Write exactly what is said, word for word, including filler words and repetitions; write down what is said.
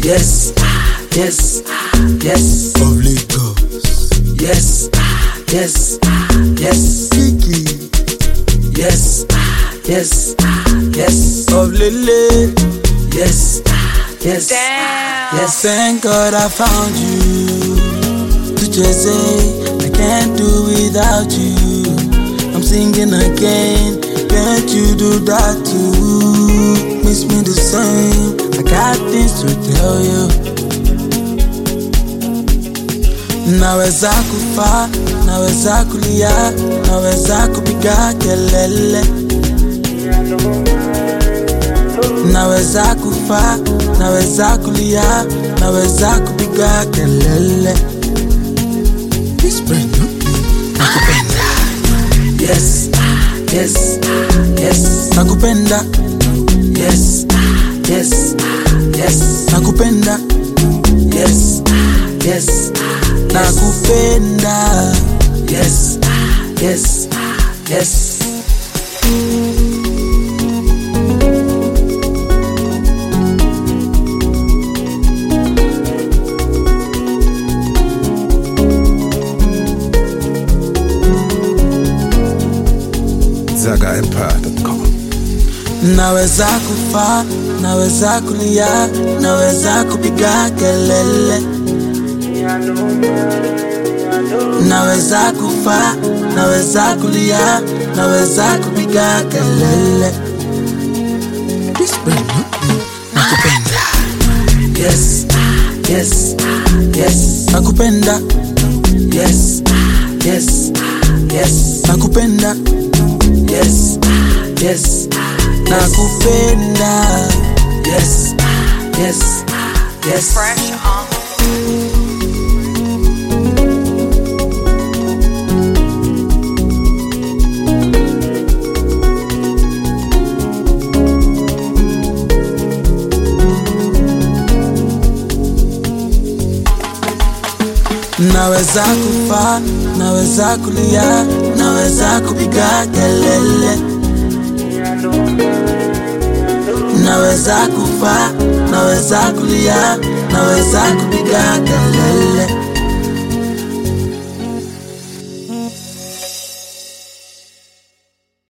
Yes, yes, yes. Of Lagos. Yes, yes, yes. Kiki. Yes, yes, yes. Of Lele. Yes, yes, Damn. yes. Thank God I found you. To just say I can't do without you. I'm singing again. Can't you do that too? Miss me the same. I got things to tell you. Naweza kufa, naweza kulia, naweza kupiga kelele. Naweza kufa, naweza kulia, naweza kupiga kelele. This brand new. Nakupenda. Yes, yes, yes. Nakupenda. Yes, yes, yes. Nakupenda. Yes, yes. Nakupenda. Yes, yes, yes. Zaga Empire dot com. Naweza kufa, naweza kulia, naweza kupiga kelele. Naweza kufa, naweza kulia, naweza kupiga kelele. This brand new. Nakupenda. Yes, yes, yes. Nakupenda. Yes, yes, yes. Nakupenda. Yes, yes, Nakupenda. yes, yes, yes. Fresh on. Naweza kufa, naweza kulia, naweza kupiga kelele. Naweza kufa, naweza kulia, naweza kupiga kelele.